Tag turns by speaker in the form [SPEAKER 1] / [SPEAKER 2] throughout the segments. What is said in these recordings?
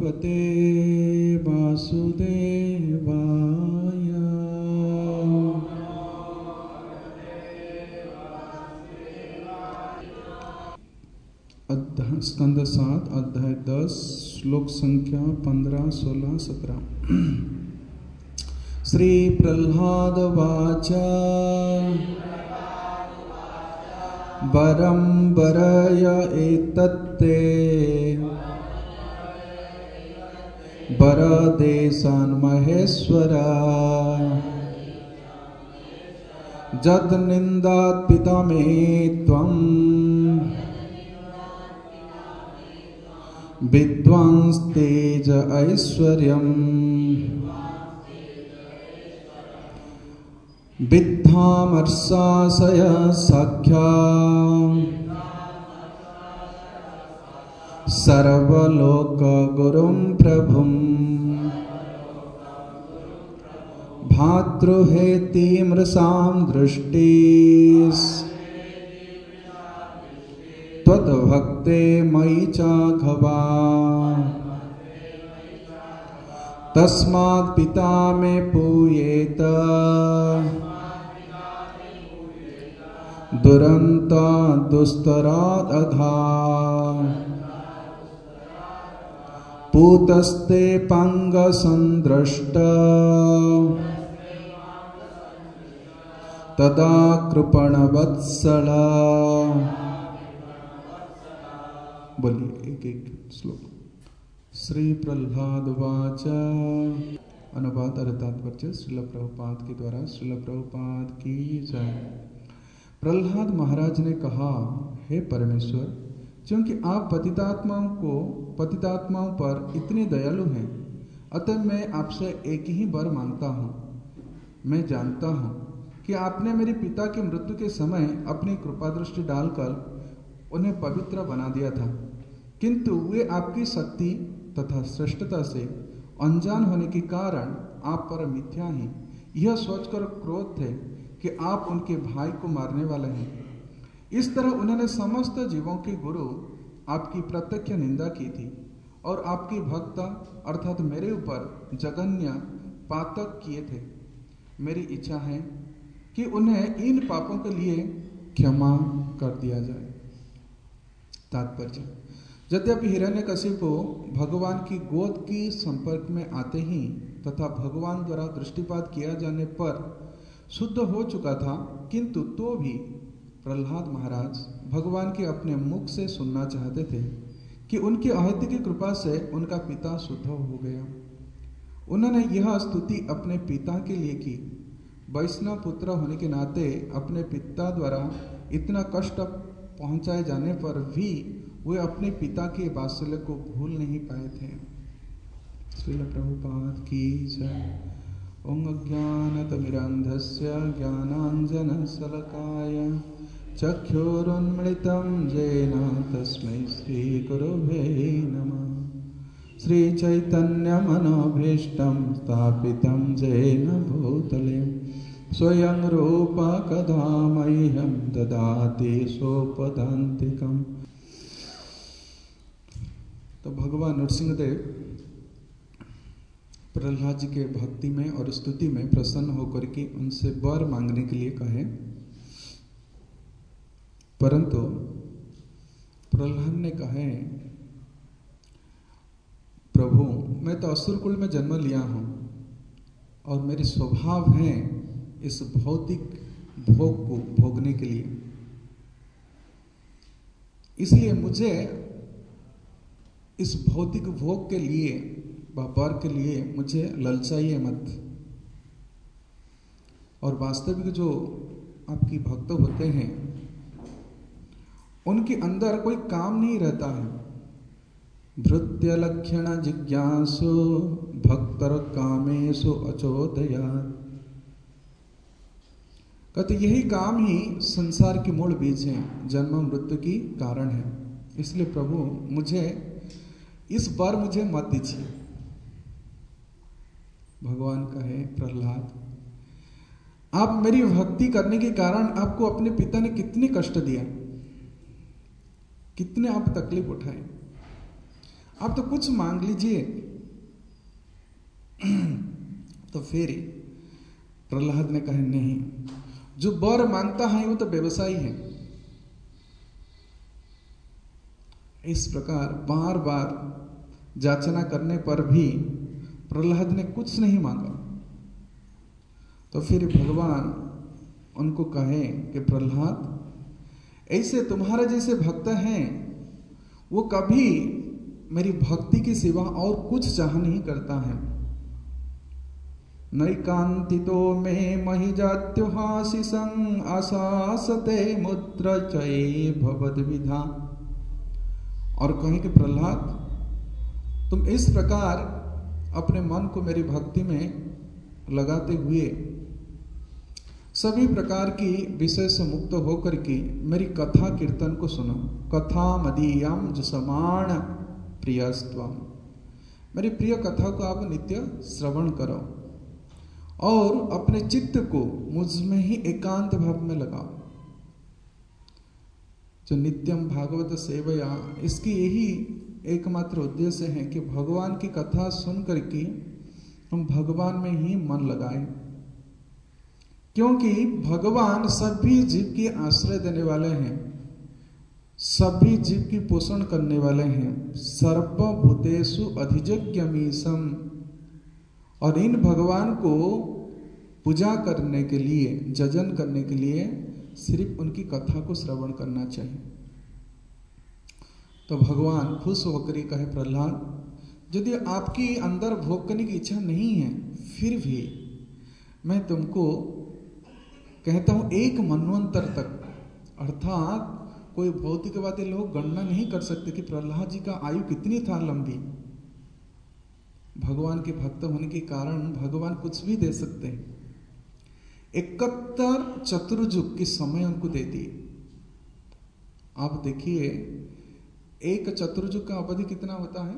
[SPEAKER 1] भगवते वासुदेवाय। अध्याय स्कंद 7 अध्याय 10 श्लोक संख्या 15, 16, 17। श्री प्रह्लाद वाच वरं वरय एतत्ते वरदेशान् महेश्वरा जद निन्दात् पिता मे त्वं विद्वांस्तेज ऐश्वर्यम् विद्धामर्षाशय सख्या सर्वलोक गुरुं प्रभुं भातृहेति मृषां दृष्टिस् त्वद्भक्ते मयि चाघवा तस्मात् पिता मे पूयेत दुरन्ता दुस्तरात् अघा पूतस्ते पांगसंदृष्ट तदा कृपणवत्सला। बोलिए एक एक श्लोक। श्री प्रह्लाद वाच। अनुवाद और तात्पर्य श्रील प्रभुपाद के द्वारा। श्रील प्रभुपाद की जय। प्रह्लाद महाराज ने कहा, हे परमेश्वर, क्योंकि आप पतितात्माओं पर इतने दयालु हैं, अतः मैं आपसे एक ही वर मांगता हूँ। मैं जानता हूँ कि आपने मेरे पिता की मृत्यु के समय अपनी कृपा दृष्टि डालकर उन्हें पवित्र बना दिया था, किंतु वे आपकी शक्ति तथा श्रेष्ठता से अनजान होने के कारण आप पर मिथ्या हैं, यह सोचकर क्रोध थे कि आप उनके भाई को मारने वाले हैं। इस तरह उन्होंने समस्त जीवों के गुरु आपकी प्रत्यक्ष निंदा की थी और आपकी भक्त अर्थात मेरे ऊपर जघन्य पातक किए थे। मेरी इच्छा है कि उन्हें इन पापों के लिए क्षमा कर दिया जाए। तात्पर्य। यद्यपि हिरण्यकशिपु भगवान की गोद की संपर्क में आते ही तथा भगवान द्वारा दृष्टिपात किया जाने पर शुद्ध हो चुका था, किंतु तो भी प्रह्लाद महाराज भगवान के अपने मुख से सुनना चाहते थे कि उनकी अहत्य की कृपा से उनका पिता शुद्ध हो गया। उन्होंने यह स्तुति अपने पिता के लिए की। वैष्णव पुत्र होने के नाते अपने पिता द्वारा इतना कष्ट पहुंचाए जाने पर भी वे अपने पिता के वात्सल्य को भूल नहीं पाए थे। श्रील प्रभुपाद की जय। ओम अज्ञानतिमिरान्धस्य ज्ञानाञ्जनशलाकया चक्षुरुन्मिलितं येन तस्मै श्रीगुरवे नमः। श्रीचैतन्यमनोभीष्टं स्थापितं येन भूतले स्वयं रूप कदा मह्यं ददाति सोपदान्तिकम्। तो भगवान नरसिंहदेव प्रह्लाद जी के भक्ति में और स्तुति में प्रसन्न होकर के उनसे वर मांगने के लिए कहे, परंतु प्रह्लाद ने कहे, प्रभु मैं तो असुर कुल में जन्म लिया हूं और मेरे स्वभाव है इस भौतिक भोग को भोगने के लिए, इसलिए मुझे इस भौतिक भोग के लिए वर के लिए मुझे ललचाइए मत। और वास्तविक जो आपकी भक्त होते हैं उनके अंदर कोई काम नहीं रहता है। भृत्य लक्षण जिज्ञासु भक्तर कामेशु अचोदया। कहते यही काम ही संसार के मूल बीज है, जन्म मृत्यु की कारण है। इसलिए प्रभु मुझे इस बार मुझे मत दीजिए। भगवान कहे, प्रह्लाद आप मेरी भक्ति करने के कारण आपको अपने पिता ने कितने कष्ट दिया, कितने आप तकलीफ उठाए। आप तो कुछ मांग लीजिए। तो फिर प्रहलाद ने कहा नहीं, जो वर मांगता है वो तो व्यवसायी है। इस प्रकार बार बार याचना करने पर भी प्रहलाद ने कुछ नहीं मांगा। तो फिर भगवान उनको कहे कि प्रहलाद, ऐसे तुम्हारे जैसे भक्त हैं वो कभी मेरी भक्ति की सिवा और कुछ चाह नहीं करता है। नैकांतितो में महिजात्युहासिसं आशासते मुद्र चये भवद विधा। और कहें कि प्रहलाद, तुम इस प्रकार अपने मन को मेरी भक्ति में लगाते हुए सभी प्रकार की विषय से मुक्त होकर के मेरी कथा कीर्तन को सुनो। कथा मदीयम जसमाण प्रियस्त्वम, मेरी प्रिय कथा को आप नित्य श्रवण करो और अपने चित्त को मुझ में ही एकांत भाव में लगाओ। जो नित्यम भागवत सेवया, इसकी यही एकमात्र उद्देश्य है कि भगवान की कथा सुन करके हम भगवान में ही मन लगाएं, क्योंकि भगवान सभी जीव की आश्रय देने वाले हैं, सभी जीव की पोषण करने वाले हैं। सर्वभूतेषु अधिजज्ञमीशम, और इन भगवान को पूजा करने के लिए, जजन करने के लिए सिर्फ उनकी कथा को श्रवण करना चाहिए। तो भगवान खुश होकर कहे, प्रहलाद, यदि आपकी अंदर भोग करने की इच्छा नहीं है, फिर भी मैं तुमको कहता हूं एक मनवंतर तक, अर्थात कोई भौतिकवादी लोग गणना नहीं कर सकते कि प्रहलाद जी का आयु कितनी था लंबी। भगवान के भक्त होने के कारण भगवान कुछ भी दे सकते हैं। 71 चतुर्युग की समय उनको दे दिए। आप देखिए, एक चतुर्युग का अवधि कितना होता है?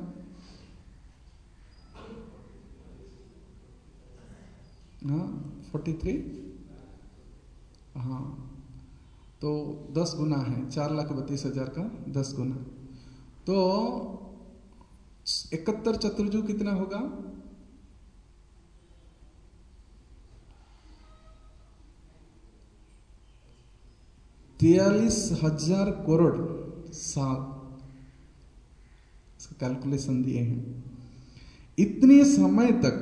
[SPEAKER 1] हाँ, 43। हाँ, तो 10 गुना है, 4,32,000 का 10 गुना। तो 71 चतुर्युग कितना होगा? 43,000 करोड़ साल, इसका कैलकुलेशन दिए हैं। इतने समय तक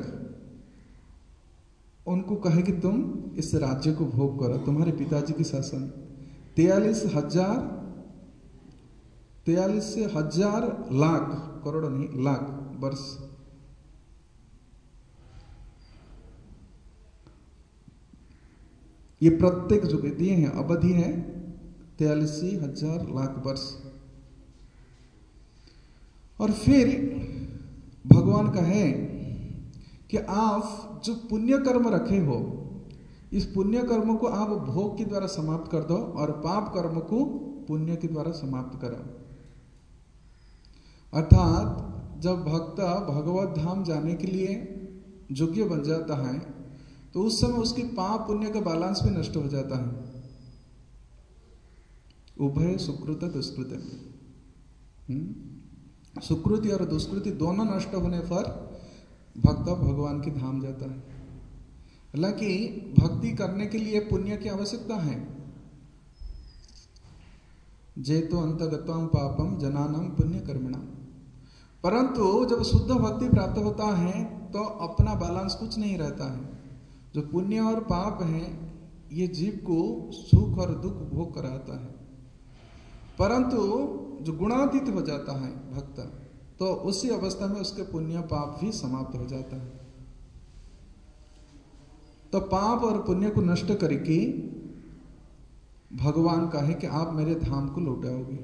[SPEAKER 1] उनको कहे कि तुम इस राज्य को भोग करो, तुम्हारे पिताजी की शासन। 43,000 लाख, करोड़ नहीं, लाख वर्ष। ये प्रत्येक जो दिए हैं अवधि है 43,000 लाख वर्ष। और फिर भगवान कहे कि आप जो पुण्य कर्म रखे हो, इस पुण्य कर्म को आप भोग के द्वारा समाप्त कर दो और पाप कर्म को पुण्य के द्वारा समाप्त करो। अर्थात जब भक्त भगवत धाम जाने के लिए योग्य बन जाता है तो उस समय उसकी पाप पुण्य का बैलेंस भी नष्ट हो जाता है। उभय सुकृत दुष्कृत, सुकृति और दुष्कृति दोनों नष्ट होने पर भक्त भगवान के धाम जाता है। हालांकि भक्ति करने के लिए पुण्य की आवश्यकता है। जेतो अंतगत्वम पापम जनानाम पुण्य कर्मणाम, परंतु जब शुद्ध भक्ति प्राप्त होता है तो अपना बैलेंस कुछ नहीं रहता है। जो पुण्य और पाप है ये जीव को सुख और दुख भोग कराता है, परंतु जो गुणातीत हो जाता है भक्त, तो उसी अवस्था में उसके पुण्य पाप भी समाप्त हो जाता है। तो पाप और पुण्य को नष्ट करके भगवान कहे कि आप मेरे धाम को लौटाओगे।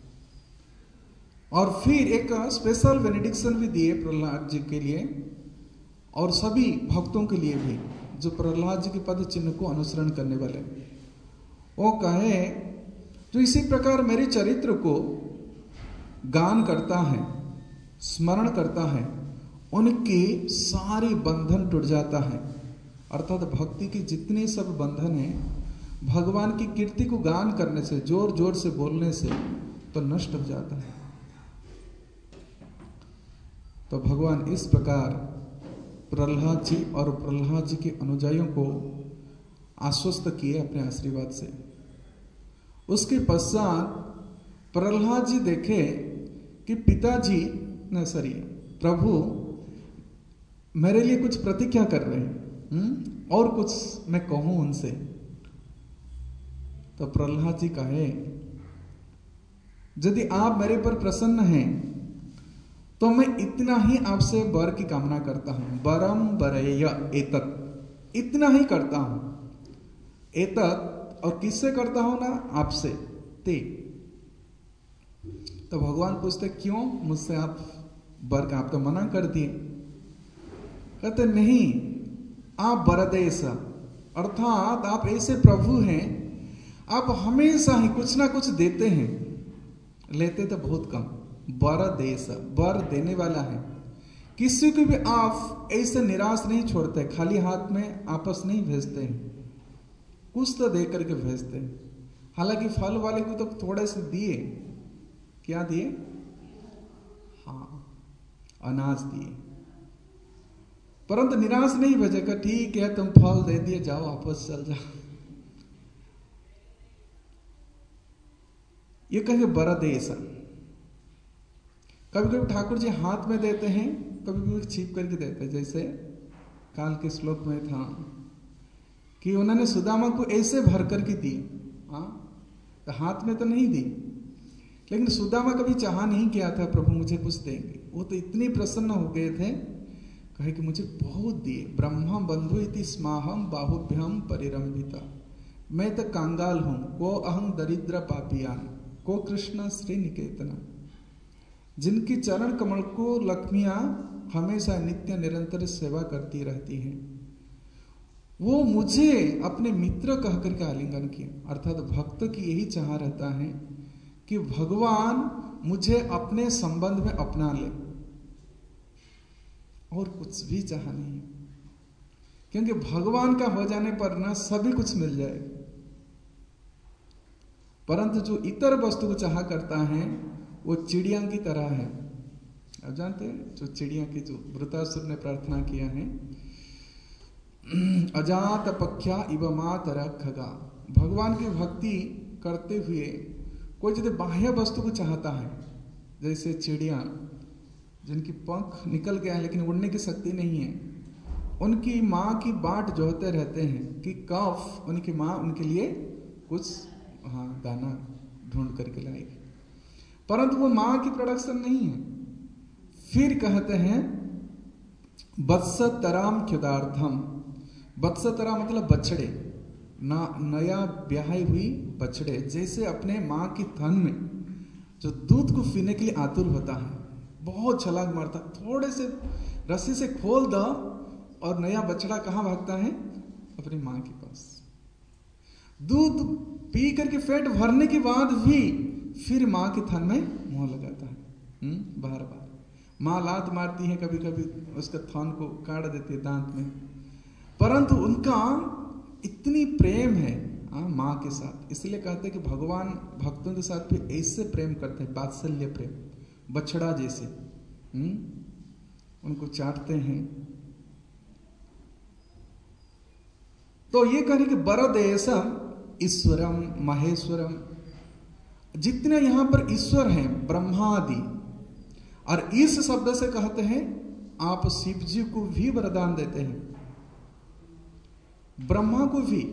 [SPEAKER 1] और फिर एक स्पेशल बेनेडिक्शन भी दिए प्रहलाद जी के लिए और सभी भक्तों के लिए भी जो प्रहलाद जी के पद चिन्ह को अनुसरण करने वाले। वो कहे जो इसी प्रकार मेरे चरित्र को गान करता है, स्मरण करता है, उनकी सारी बंधन टूट जाता है। अर्थात भक्ति की जितने सब बंधन हैं भगवान की कीर्ति को गान करने से, जोर जोर से बोलने से तो नष्ट हो जाता है। तो भगवान इस प्रकार प्रहलाद जी और प्रहलाद जी के अनुयायियों को आश्वस्त किए अपने आशीर्वाद से। उसके पश्चात प्रहलाद जी देखे कि पिताजी प्रभु मेरे लिए कुछ प्रतिज्ञा कर रहे हैं, और कुछ मैं कहूं उनसे। तो प्रहलाद जी कहे, यदि आप मेरे पर प्रसन्न हैं तो मैं इतना ही आपसे वर की कामना करता हूं। वरम वरेय एतत्, इतना ही करता हूं। एतत्, और किससे करता हूं ना, आपसे। ते तो भगवान पूछते, क्यों मुझसे आप वर का, आप तो मना कर दिए। कहते नहीं, आप वरदेश, अर्थात आप ऐसे प्रभु हैं, आप हमेशा ही कुछ ना कुछ देते हैं, लेते तो बहुत कम। वरदेश, वर देने वाला है। किसी को भी आप ऐसे निराश नहीं छोड़ते, खाली हाथ में आपस नहीं भेजते हैं, कुछ तो दे करके भेजते हैं। हालांकि फल वाले को तो थोड़े से दिए, क्या दिए? हाँ, अनाज दिए, परंतु निराश नहीं भेजेगा। ठीक है, तुम फल दे दिए, जाओ वापस चल जाओ। ये कहे वरदेश। कभी कभी ठाकुर जी हाथ में देते हैं, कभी कभी छिप करके देते हैं। जैसे काल के श्लोक में था कि उन्होंने सुदामा को ऐसे भर करके दी, तो हाथ में तो नहीं दी, लेकिन सुदामा कभी चाहा नहीं किया था प्रभु मुझे कुछ देंगे। वो तो इतनी प्रसन्न हो गए थे, कहे कि मुझे बहुत दिए। ब्रह्मा बंधु इति स्माहम बाहुभ्यम परिरंभिता। मैं तो कांगाल हूं, को अहं दरिद्र पापियान, को कृष्ण श्री निकेतना। जिनकी चरण कमल को लक्ष्मियां हमेशा नित्य निरंतर सेवा करती रहती हैं, वो मुझे अपने मित्र कह करके आलिंगन किया। अर्थात भक्त की यही चाह रहता है कि भगवान मुझे अपने संबंध में अपना ले, और कुछ भी चाह नहीं, क्योंकि भगवान का हो जाने पर ना सभी कुछ मिल जाएगा। परंतु जो इतर वस्तु को चाह करता है वो चिड़िया की तरह है। आप जानते हैं जो चिड़िया की, जो वृतासुर ने प्रार्थना किया है, अजात पख्या इव मातर खगा। भगवान की भक्ति करते हुए कोई यदि बाह्य वस्तु को चाहता है, जैसे चिड़िया जिनकी पंख निकल गया है लेकिन उड़ने की शक्ति नहीं है, उनकी माँ की बाट जोहते रहते हैं कि कब उनकी माँ उनके लिए कुछ दाना ढूंढ करके लाएगी, परंतु वो माँ की प्रोडक्शन नहीं है। फिर कहते हैं वत्सतराम ख्युदार्थम। वत्सतरा मतलब बछड़े, नया ब्याही हुई बछड़े जैसे अपने माँ की थन में जो दूध को पीने के लिए आतुर होता है, बहुत छलांग मारता, थोड़े से रस्सी से खोल दो और नया बछड़ा कहाँ भागता है? अपनी माँ के पास। दूध पी करके पेट भरने के बाद भी फिर माँ के थन में मुंह लगाता है, बार बार। माँ लात मारती है, कभी कभी उसका थन को काट देती है दांत में, परंतु उनका इतनी प्रेम है माँ के साथ। इसलिए कहते हैं कि भगवान भक्तों के साथ भी ऐसे प्रेम करते हैं, वात्सल्य प्रेम, बछड़ा जैसे उनको चाटते हैं। तो ये कहें कि वरदेशम ईश्वरम महेश्वरम, जितने यहां पर ईश्वर हैं ब्रह्मादि, और इस शब्द से कहते हैं आप शिव जी को भी वरदान देते हैं, ब्रह्मा को भी,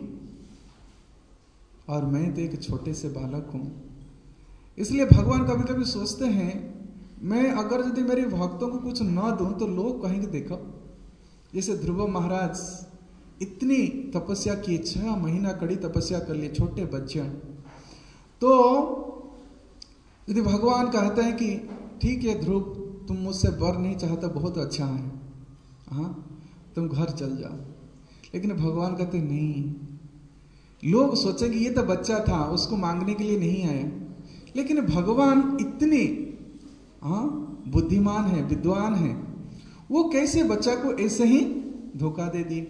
[SPEAKER 1] और मैं तो एक छोटे से बालक हूं। इसलिए भगवान कभी कभी सोचते हैं मैं अगर यदि मेरे भक्तों को कुछ ना दूं तो लोग कहेंगे देखो, जैसे ध्रुव महाराज इतनी तपस्या की, 6 महीना कड़ी तपस्या कर लिए, छोटे बच्चे। तो यदि भगवान कहते हैं कि ठीक है ध्रुव, तुम मुझसे वर नहीं चाहता, बहुत अच्छा है, तुम घर चल जाओ, लेकिन भगवान कहते नहीं, लोग सोचेंगे ये तो बच्चा था, उसको मांगने के लिए नहीं आया। लेकिन भगवान इतने बुद्धिमान है, विद्वान है, वो कैसे बच्चा को ऐसे ही धोखा दे दिए।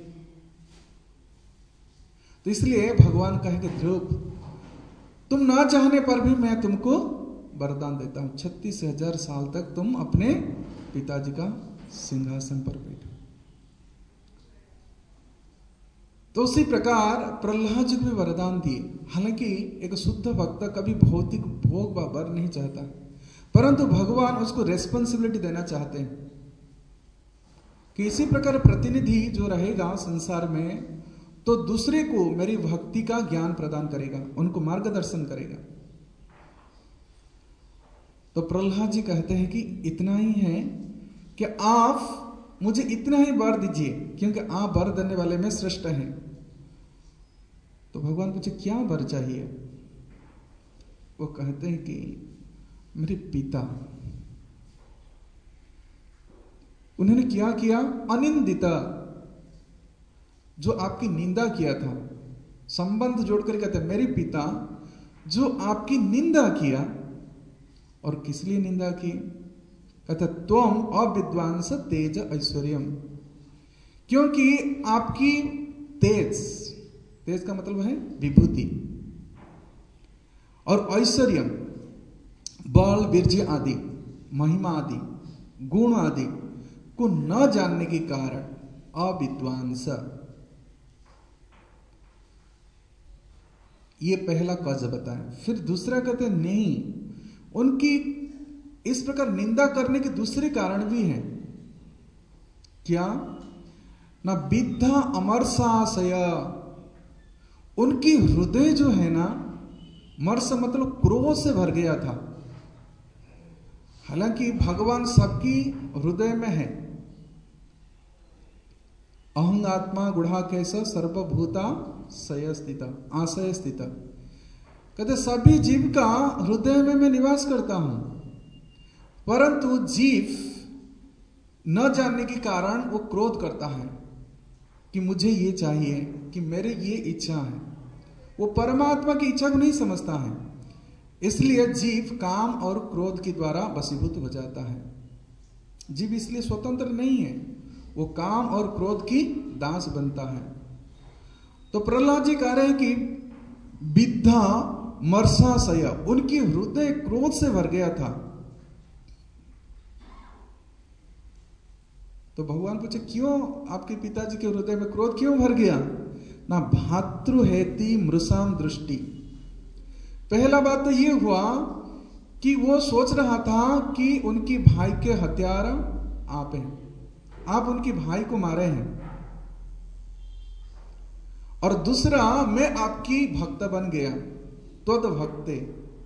[SPEAKER 1] तो इसलिए भगवान कहेंगे ध्रुव, तुम ना चाहने पर भी मैं तुमको वरदान देता हूं, 36,000 साल तक तुम अपने पिताजी का सिंहासन पर बैठा। तो उसी प्रकार प्रहलाद जी को भी वरदान दिए। हालांकि एक शुद्ध भक्त कभी भौतिक भोग व वर नहीं चाहता, परंतु भगवान उसको रेस्पॉन्सिबिलिटी देना चाहते हैं कि इसी प्रकार प्रतिनिधि जो रहेगा संसार में, तो दूसरे को मेरी भक्ति का ज्ञान प्रदान करेगा, उनको मार्गदर्शन करेगा। तो प्रहलाद जी कहते हैं कि इतना ही है कि आप मुझे इतना ही वर दीजिए, क्योंकि आप वर देने वाले में श्रेष्ठ हैं। तो भगवान पूछे क्या वर चाहिए? वो कहते हैं कि मेरे पिता, उन्होंने क्या किया? अनिंदिता, जो आपकी निंदा किया था, संबंध जोड़कर कहते हैं मेरे पिता जो आपकी निंदा किया। और किस लिए निंदा की? कहते त्वम अविद्वांस तेज ऐश्वर्यम, क्योंकि आपकी तेज, तेज का मतलब है विभूति, और ऐश्वर्यम बल वीर्य आदि, महिमा आदि, गुण आदि को न जानने के कारण अविद्वांस, ये पहला कज बताया। फिर दूसरा कहते नहीं, उनकी इस प्रकार निंदा करने के दूसरे कारण भी हैं। क्या? ना विद्धा अमरसाशय, उनकी हृदय जो है ना, मर्स मतलब क्रोध से भर गया था। हालांकि भगवान सबकी हृदय में है। अहं आत्मा गुढ़ा कैसा सर्वभूता सय स्थित, आशय स्थित, कहते सभी जीव का हृदय में मैं निवास करता हूं, परंतु जीव न जानने के कारण वो क्रोध करता है कि मुझे ये चाहिए, कि मेरे ये इच्छा है। वो परमात्मा की इच्छा को नहीं समझता है, इसलिए जीव काम और क्रोध के द्वारा वशीभूत हो जाता है। जीव इसलिए स्वतंत्र नहीं है, वो काम और क्रोध की दास बनता है। तो प्रहलाद जी कह रहे हैं कि विद्धा मर्साशय, उनकी हृदय क्रोध से भर गया था। तो भगवान पूछे क्यों आपके पिताजी के हृदय में क्रोध क्यों भर गया? ना भातृहेति मृषाम दृष्टि। पहला बात तो ये हुआ कि वो सोच रहा था कि उनकी भाई के हत्यारा आप हैं, आप उनके भाई को मारे हैं। और दूसरा, मैं आपकी भक्त बन गया, त्वद भक्ते।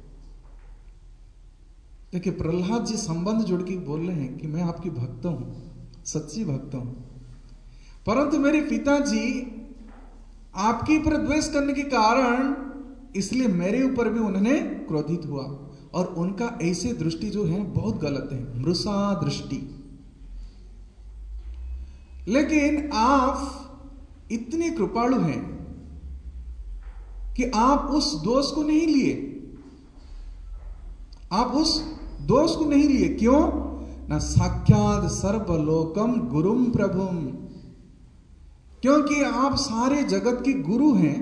[SPEAKER 1] देखिए प्रहलाद जी संबंध जोड़ के बोल रहे हैं कि मैं आपकी भक्त हूं, सच्ची भक्त हूं, परंतु मेरे पिताजी आपके ऊपर द्वेष करने के कारण, इसलिए मेरे ऊपर भी उन्होंने क्रोधित हुआ। और उनका ऐसे दृष्टि जो है बहुत गलत है, मृषा दृष्टि। लेकिन आप इतने कृपालु हैं कि आप उस दोष को नहीं लिए, आप उस दोष को नहीं लिए। क्यों? ना साक्षात सर्वलोकम गुरुम प्रभुम, क्योंकि आप सारे जगत के गुरु हैं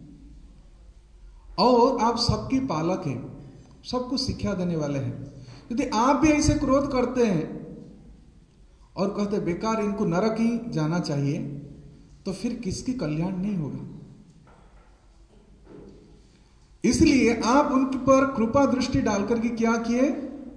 [SPEAKER 1] और आप सबके पालक हैं, सबको शिक्षा देने वाले हैं। यदि आप भी ऐसे क्रोध करते हैं और कहते बेकार इनको नरक ही जाना चाहिए, तो फिर किसकी कल्याण नहीं होगा। इसलिए आप उनके पर कृपा दृष्टि डालकर के क्या किए?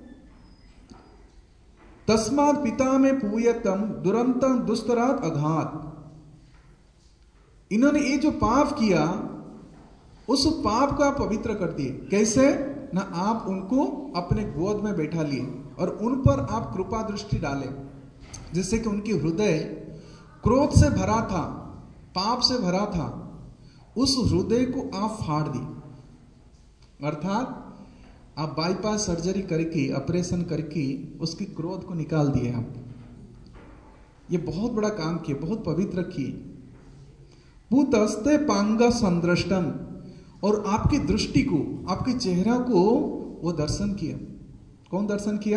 [SPEAKER 1] तस्मात् पिता में पूयतम दुरंतम दुस्तरात अघात। इन्होंने ये जो पाप किया, उस पाप को आप पवित्र कर दिए। कैसे? ना आप उनको अपने गोद में बैठा लिए और उन पर आप कृपा दृष्टि डाले, जिससे कि उनकी हृदय क्रोध से भरा था, पाप से भरा था, उस हृदय को आप फाड़ दी। अर्थात आप बाईपास सर्जरी करके, ऑपरेशन करके उसकी क्रोध को निकाल दिए आप। ये बहुत बड़ा काम किए, बहुत पवित्र किए। भूतस्ते पांग संदृष्टम, और आपकी दृष्टि को, आपके चेहरा को वो दर्शन किया। कौन दर्शन किया?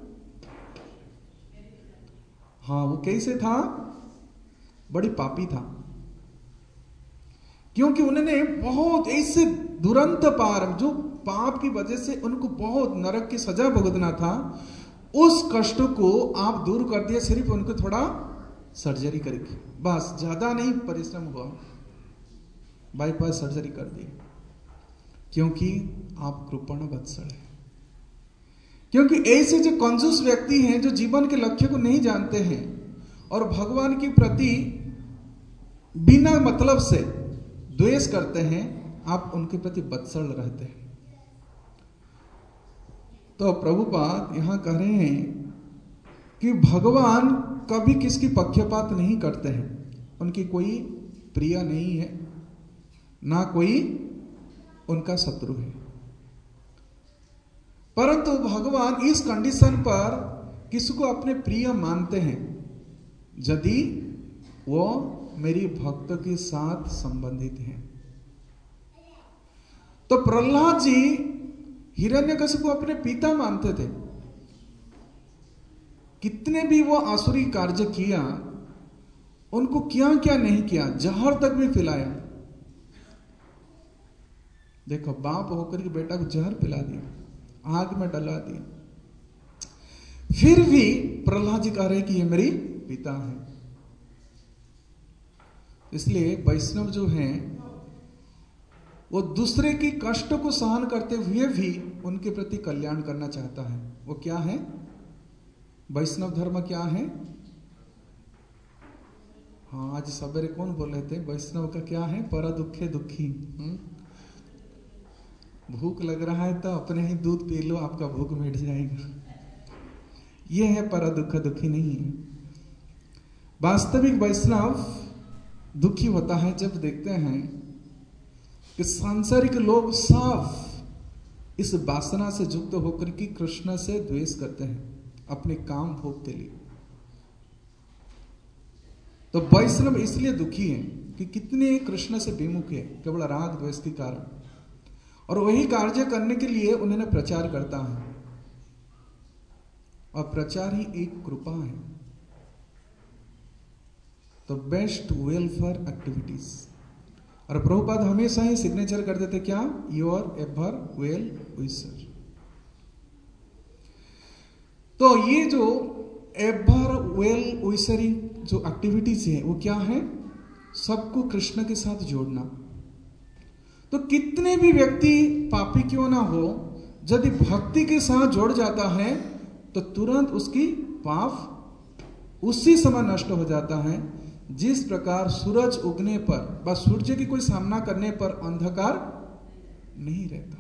[SPEAKER 1] हाँ, वो कैसे था? बड़ी पापी था, क्योंकि उन्होंने बहुत ऐसे दुरंत पार, जो पाप की वजह से उनको बहुत नरक की सजा भुगतना था, उस कष्ट को आप दूर कर दिए, सिर्फ उनको थोड़ा सर्जरी करके, बस ज्यादा नहीं परिश्रम हुआ, बाईपास सर्जरी कर दी, क्योंकि आप कृपण वत्सल है। क्योंकि ऐसे जो कंजूस व्यक्ति हैं, जो जीवन के लक्ष्य को नहीं जानते हैं और भगवान के प्रति बिना मतलब से द्वेष करते हैं, आप उनके प्रति वत्सल रहते हैं। तो प्रभुपाद यहां कह रहे हैं कि भगवान कभी किसकी पक्षपात नहीं करते हैं, उनकी कोई प्रिय नहीं है, ना कोई उनका शत्रु है। परंतु भगवान इस कंडीशन पर किसको अपने प्रिय मानते हैं, यदि वो मेरी भक्त के साथ संबंधित हैं। तो प्रहलाद जी हिरण्यकशिपु को अपने पिता मानते थे। कितने भी वो आसुरी कार्य किया, उनको क्या क्या नहीं किया, जहर तक भी पिलाया। देखो, बाप होकर के बेटा को जहर पिला दिया, आग में डला दिया, फिर भी प्रहलाद जी कह रहे कि ये मेरी पिता है। इसलिए वैष्णव जो हैं, वो दूसरे की कष्ट को सहन करते हुए भी उनके प्रति कल्याण करना चाहता है। वो क्या है? वैष्णव धर्म क्या है? हाँ, आज सवेरे कौन बोल रहे थे? वैष्णव का क्या है? पर दुखे दुखी। भूख लग रहा है तो अपने ही दूध पी लो, आपका भूख मिट जाएगा। ये है पर दुख दुखी नहीं है। वास्तविक वैष्णव दुखी होता है जब देखते हैं कि सांसारिक लोग साफ इस वासना से युक्त होकर के कृष्ण से द्वेष करते हैं अपने काम भोग के लिए। तो वैष्णव इसलिए दुखी है कि कितने कृष्ण से विमुख है, केवल राग द्वेष के कारण, और वही कार्य करने के लिए उन्होंने प्रचार करता है, और प्रचार ही एक कृपा है। तो बेस्ट वेलफेयर एक्टिविटीज, और प्रभुपाद हमेशा ही सिग्नेचर कर देते क्या? Your ever well wisher. तो ये जो एवर वेल विशरिंग जो एक्टिविटीज है, वो क्या है? सबको कृष्ण के साथ जोड़ना। तो कितने भी व्यक्ति पापी क्यों ना हो, यदि भक्ति के साथ जुड़ जाता है तो तुरंत उसकी पाप उसी समय नष्ट हो जाता है, जिस प्रकार सूरज उगने पर व सूर्य की कोई सामना करने पर अंधकार नहीं रहता।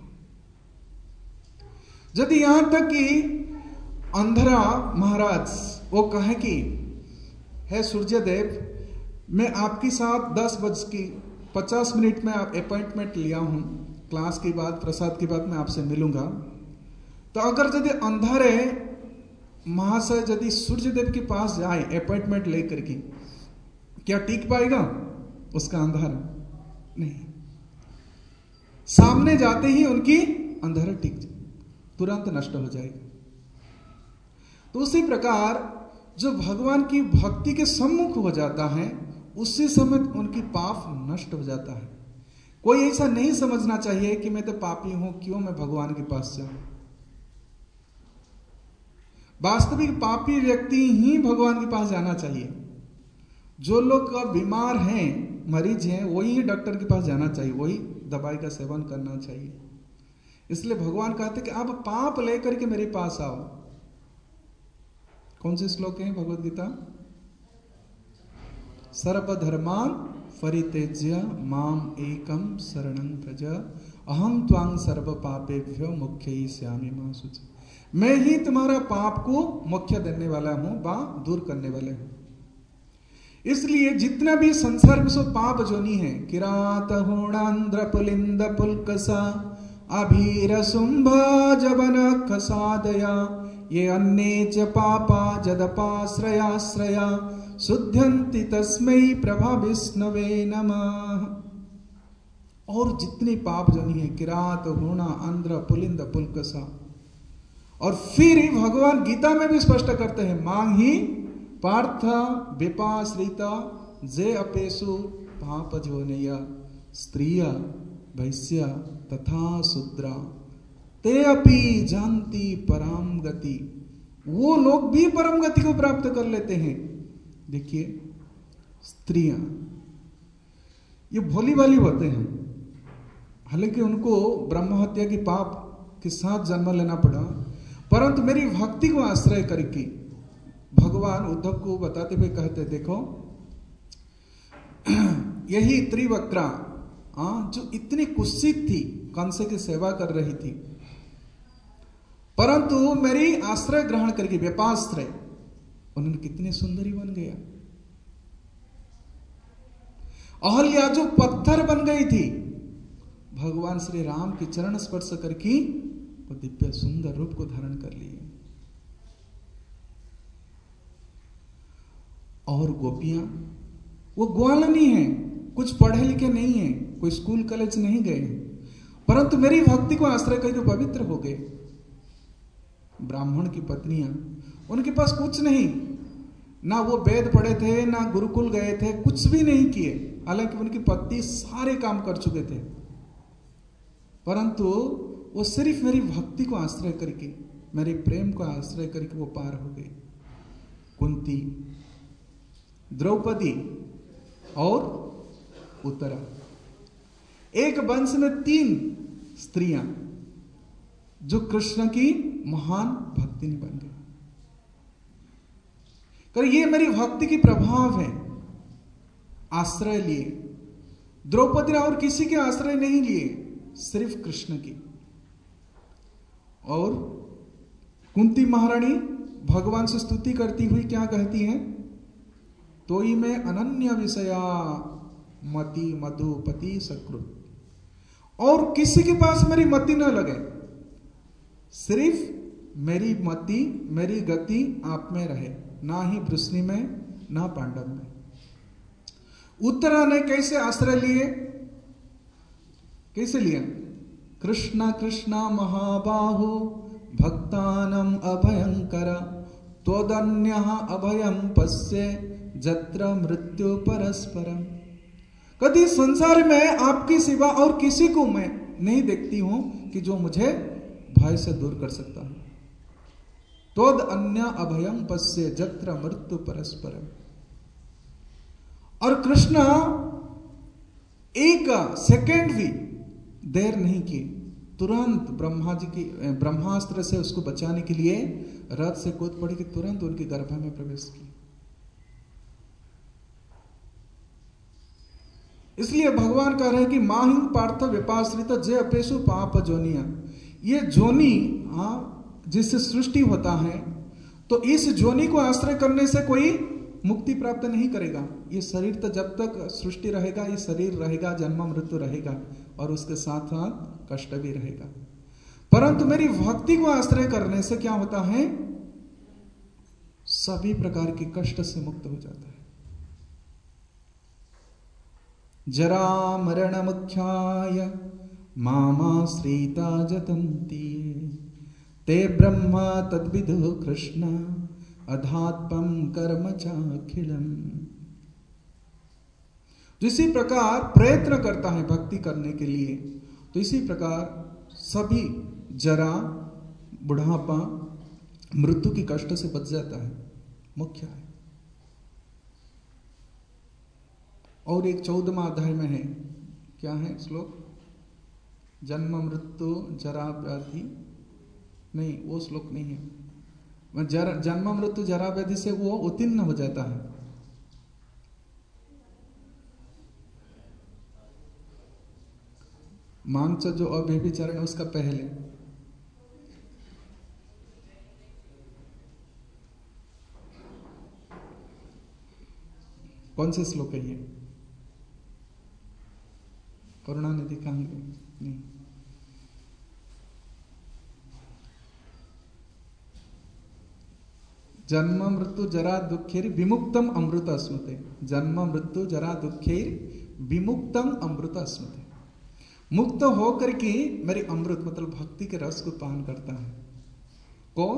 [SPEAKER 1] यदि यहां तक कि अंधरा महाराज वो कहे कि हे सूर्यदेव, मैं आपके साथ 10:50 में आप अपॉइंटमेंट लिया हूं, क्लास के बाद प्रसाद के बाद मैं आपसे मिलूंगा। तो अगर यदि अंधारे महाशय यदि सूर्यदेव के पास जाए अपॉइंटमेंट लेकर के, क्या टिक पाएगा उसका अंधारा? नहीं। सामने जाते ही उनकी अंधारा टिक तुरंत नष्ट हो जाएगा। तो उसी प्रकार जो भगवान की भक्ति के सम्मुख हो जाता है, उसी समय उनकी पाप नष्ट हो जाता है। कोई ऐसा नहीं समझना चाहिए कि मैं तो पापी हूं, क्यों मैं भगवान के पास जाऊं। वास्तविक पापी व्यक्ति ही भगवान के पास जाना चाहिए। जो लोग बीमार हैं, मरीज हैं, वही डॉक्टर के पास जाना चाहिए, वही दवाई का सेवन करना चाहिए। इसलिए भगवान कहते कि आप पाप लेकर के मेरे पास आओ। कौन से श्लोक है भगवद गीता? सर्वधर्मान परित्यज्य माम एकम शरणं व्रज अहम त्वां सर्व पापेभ्यो मुख्ययिष्यामि मा शुचि। मैं ही तुम्हारा पाप को मुख्य देने वाला हूं, बा दूर करने वाले हूं। इसलिए जितना भी संसार में सब पाप जोनी है, किरात होणांद्र पुलिंद पुलकसा अभीर शुंभ जबन खसादया ये अन्ये च पापा जदपाश्रयाश्रया शुद्ध्यन्ति तस्मै प्रभा विष्णवे नमः। और जितने पाप जोनी है, किरात होणा आंध्र पुलिंद पुलकसा। और फिर भगवान गीता में भी स्पष्ट करते हैं, मांग ही पार्थ विपाश्रिता जे अपेसु पाप जोनया स्त्रिया वैश्या तथा शूद्रा ते अपि जानती पराम गति वो लोग भी परम गति को प्राप्त कर लेते हैं। देखिए, स्त्रियां ये भोली भाली होते हैं, हालांकि उनको ब्रह्म हत्या की पाप के साथ जन्म लेना पड़ा, परंतु मेरी भक्ति को आश्रय करके भगवान उद्धव को बताते हुए कहते, देखो यही त्रिवक्रा जो इतनी कुत्सित थी, कंस की सेवा कर रही थी, परंतु मेरी आश्रय ग्रहण करके व्यपाश्रय उन्होंने कितनी सुंदरी बन गया। अहल्या जो पत्थर बन गई थी, भगवान श्री राम के चरण स्पर्श करके वो दिव्य सुंदर रूप को धारण कर लिए। और गोपियां वो ग्वालनी है, कुछ पढ़े लिखे नहीं है, कोई स्कूल कॉलेज नहीं गए, परंतु मेरी भक्ति को आश्रय करके पवित्र हो गए। ब्राह्मण की पत्नियां, उनके पास कुछ नहीं, ना वो वेद पढ़े थे, ना गुरुकुल गए थे, कुछ भी नहीं किए, हालांकि उनकी पति सारे काम कर चुके थे, परंतु वो सिर्फ मेरी भक्ति को आश्रय करके, मेरे प्रेम को आश्रय करके वो पार हो गए। कुंती, द्रौपदी और उत्तरा, एक वंश में 3 स्त्रियां जो कृष्ण की महान भक्तिनी बन गई। कर ये मेरी भक्ति की प्रभाव है, आश्रय लिए। द्रौपदी ने और किसी के आश्रय नहीं लिए, सिर्फ कृष्ण की। और कुंती महारानी भगवान से स्तुति करती हुई क्या कहती हैं? तोई में अनन्य विषया मति मधुपति सकृत, और किसी के पास मेरी मति न लगे, सिर्फ मेरी मति, मेरी गति आप में रहे, ना ही वृष्णि में, ना पांडव में। उत्तरा ने कैसे आश्रय लिए? कैसे लिया? कृष्ण कृष्ण महाबाहु भक्तानम अभयंकर त्वदन्यः अभयं पश्ये जत्र मृत्यु परस्परम। कभी संसार में आपकी सिवा और किसी को मैं नहीं देखती हूं कि जो मुझे भय से दूर कर सकता हूं। तोद अन्य अभयम पश्ये जत्र मृत्यु परस्परम। और कृष्ण एक सेकंड भी देर नहीं की, तुरंत ब्रह्मा जी की ब्रह्मास्त्र से उसको बचाने के लिए रथ से कूद पड़ी कि तुरंत उनके गर्भ में प्रवेश की। इसलिए भगवान कह रहे हैं कि माहिं पार्थ विपाश्रित जे अपेशु पाप जोनिया। ये जोनी जिससे सृष्टि होता है, तो इस जोनी को आश्रय करने से कोई मुक्ति प्राप्त नहीं करेगा। ये शरीर तो जब तक सृष्टि रहेगा, ये शरीर रहेगा, जन्म मृत्यु रहेगा, और उसके साथ साथ कष्ट भी रहेगा। परंतु मेरी भक्ति को आश्रय करने से क्या होता है? सभी प्रकार के कष्ट से मुक्त हो जाता है। जरा मरण मुख्याय मामाश्रिता जतन्ति ते ब्रह्मा तद्विदु कृष्ण अधात्मं कर्म चाखिलम। इसी प्रकार प्रयत्न करता है भक्ति करने के लिए, तो इसी प्रकार सभी जरा, बुढ़ापा, मृत्यु की कष्ट से बच जाता है, मुख्य है। और एक 14वां अध्याय में है, क्या है श्लोक? जन्म मृत्यु जरा व्याधि, नहीं वो श्लोक नहीं है। जन्म मृत्यु जरा व्याधि से वो उत्तीर्ण हो जाता है। मांस जो अव्यभिचारण है उसका पहले, कौन से श्लोक है ये? करुणानिधि कहांगे? नहीं, जन्म मृत्यु जरा दुखेर विमुक्तम अमृत अस्मते। जन्म मृत्यु जरा दुखेर विमुक्तम अमृत अस्मते। मुक्त होकर के मेरी अमृत मतलब भक्ति के रस को पान करता है। कौन?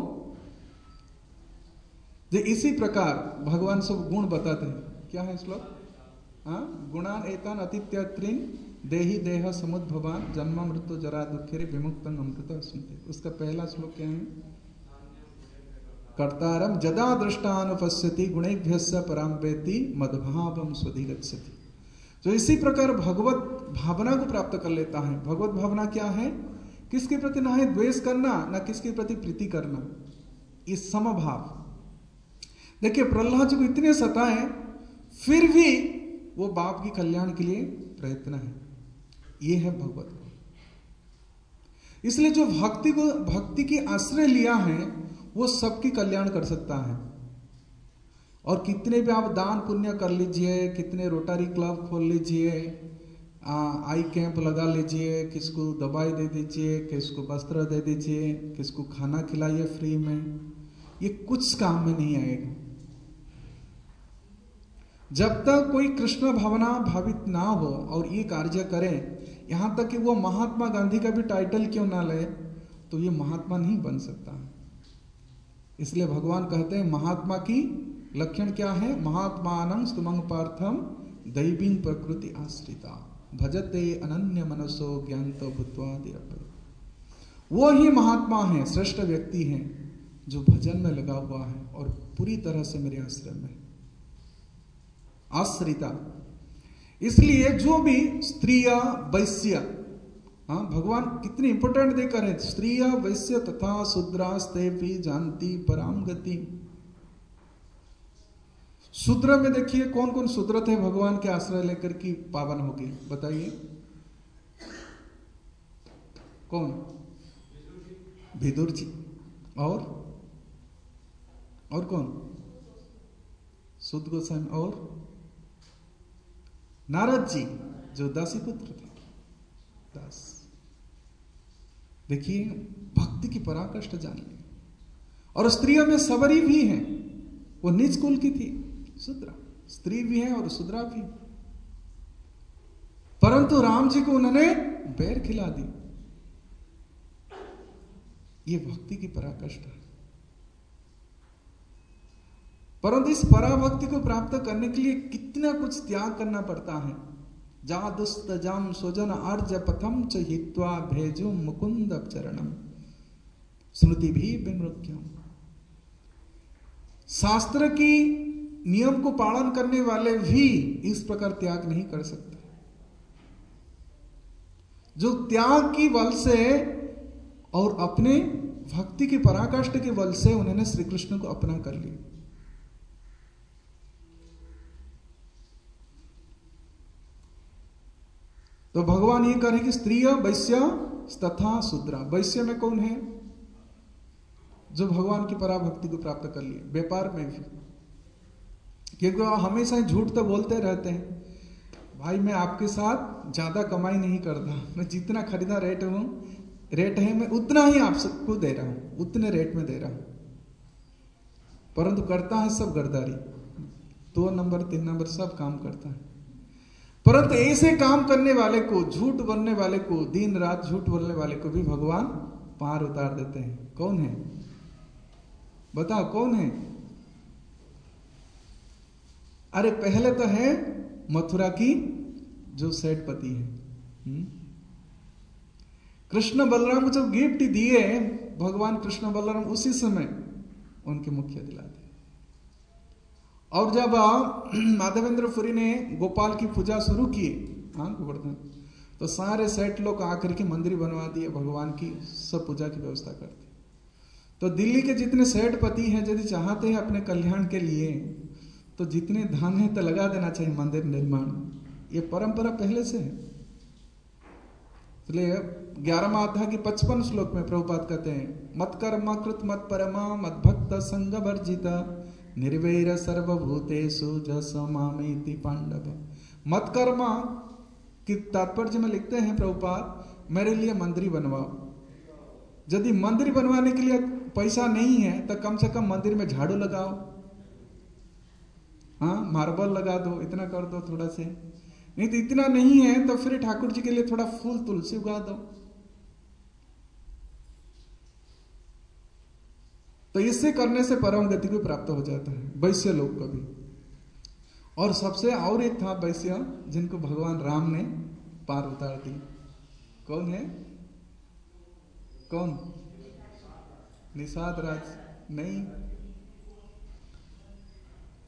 [SPEAKER 1] जो इसी प्रकार भगवान सब गुण बताते हैं। क्या है श्लोक? गुणान एतान अतित्यत्रिन देहि देह समुद्भवान जन्म मृत्यु जरा दुखेर विमुक्तम अमृत अस्मते। उसका पहला श्लोक क्या है? कर्तारम जदा दृष्टानुपश्यति गुणेभ्यस्य पराम वेत्ति मद्भावम स्वधिगच्छति। जो इसी प्रकार भगवत भावना को प्राप्त कर लेता है। भगवत भावना क्या है? किसके प्रति ना है द्वेष करना, ना किसके प्रति प्रीति करना, इस समभाव। देखिए प्रहलाद जी को इतने सताए फिर भी वो बाप की कल्याण के लिए प्रयत्न है। ये है भगवत। इसलिए जो भक्ति की आश्रय लिया है वो सबकी कल्याण कर सकता है। और कितने भी आप दान पुण्य कर लीजिए, कितने रोटरी क्लब खोल लीजिए, आई कैंप लगा लीजिए, किसको दवाई दे दीजिए, किसको वस्त्र दे दीजिए, किसको खाना खिलाइए फ्री में, ये कुछ काम में नहीं आएगा जब तक कोई कृष्ण भावना भावित ना हो और ये कार्य करें। यहां तक कि वो महात्मा गांधी का भी टाइटल क्यों ना ले, तो ये महात्मा नहीं बन सकता। इसलिए भगवान कहते हैं महात्मा की लक्षण क्या है? महात्मानं स्तुमं पार्थम दैवीं प्रकृति आश्रिता भजते अनन्य मनसो ज्ञानतो भूत्वा दिव्य। वो ही महात्मा है, श्रेष्ठ व्यक्ति है जो भजन में लगा हुआ है और पूरी तरह से मेरे आश्रय में आश्रिता। इसलिए जो भी स्त्रिया वैश्य, हाँ भगवान कितनी इंपोर्टेंट देकर है, स्त्रिया वैश्य तथा शूद्रास्ते भी जानती पराम गति। शूद्र में देखिए कौन कौन शूद्र थे भगवान के आश्रय लेकर की पावन हो गए, बताइए कौन? विदुर जी और कौन? सुद गोस्वामी और नारद जी जो दासी पुत्र थे, दास। देखिए भक्ति की पराकाष्ठा जान ली। और स्त्रियों में सबरी भी है, वो नीच कुल की थी, शूद्रा स्त्री भी है और शूद्रा भी, परंतु राम जी को उन्होंने बैर खिला दी। ये भक्ति की पराकाष्ठा है। परंतु इस पराभक्ति को प्राप्त करने के लिए कितना कुछ त्याग करना पड़ता है। जादुस्तजाम स्वजन आर्ज पथम च हित्वा भेजो मुकुंद चरणम स्मृति भी विमृक्यम। शास्त्र की नियम को पालन करने वाले भी इस प्रकार त्याग नहीं कर सकते। जो त्याग की बल से और अपने भक्ति की पराकाष्ठा के बल से उन्होंने श्री कृष्ण को अपना कर लिया। तो भगवान ये कह रहे कि स्त्रिय वैश्य तथा शूद्रा। वैश्य में कौन है? जो भगवान की पराभक्ति को प्राप्त कर लिए। व्यापार में भी, क्योंकि हमेशा झूठ तो बोलते रहते हैं, भाई मैं आपके साथ ज्यादा कमाई नहीं करता, मैं जितना खरीदा रेट है मैं उतना ही आप सबको दे रहा हूं, उतने रेट में दे रहा हूं, परंतु करता है सब गद्दारी, 2 नंबर 3 नंबर सब काम करता है। परंतु ऐसे काम करने वाले को, झूठ बोलने वाले को, दिन रात झूठ बोलने वाले को भी भगवान पार उतार देते हैं। कौन है बताओ, कौन है? अरे पहले तो है मथुरा की जो सेठपति है। कृष्ण बलराम को जब गिफ्ट दिए भगवान कृष्ण बलराम, उसी समय उनके मुख्य दिलाते। और जब माधवेंद्रपुरी ने गोपाल की पूजा शुरू की, गोवर्धन, तो सारे सेठ लोग आकर के मंदिर बनवा दिए, भगवान की सब पूजा की व्यवस्था करते। तो दिल्ली के जितने सेठपति हैं यदि चाहते हैं अपने कल्याण के लिए, तो जितने धन है तो लगा देना चाहिए मंदिर निर्माण। ये परंपरा पहले से है। इसलिए 11वां अध्याय की 55 श्लोक में प्रभुपाद कहते हैं, मत कर्म कृत मत परमा मत भक्त संग वर्जिता निर्वैर सर्वभूतेषु जसमामेति पांडव। मत कर्मा की तात्पर्य में लिखते हैं प्रभुपाद, मेरे लिए मंदिर बनवाओ। यदि मंदिर बनवाने के लिए पैसा नहीं है तो कम से कम मंदिर में झाड़ू लगाओ, हाँ मार्बल लगा दो, इतना कर दो थोड़ा से। नहीं तो इतना नहीं है तो फिर ठाकुर जी के लिए थोड़ा फूल तुलसी उगा दो। तो इससे करने से परम गति को प्राप्त हो जाता है वैश्य लोग को भी। और सबसे और एक था वैश्य जिनको भगवान राम ने पार उतार दी। कौन है? कौन? निषाद राज नहीं,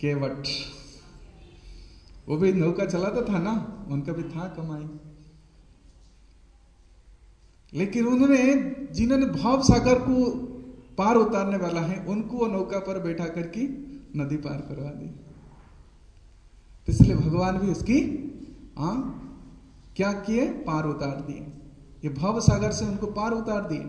[SPEAKER 1] केवट, वो भी नौका चलाता था ना, उनका भी था कमाई। लेकिन उन्होंने, जिन्होंने भाव सागर को पार उतारने वाला है, उनको वो नौका पर बैठा करके नदी पार करवा दी। इसलिए भगवान भी उसकी क्या किए, पार उतार दिए। ये भव सागर से उनको पार उतार दिए।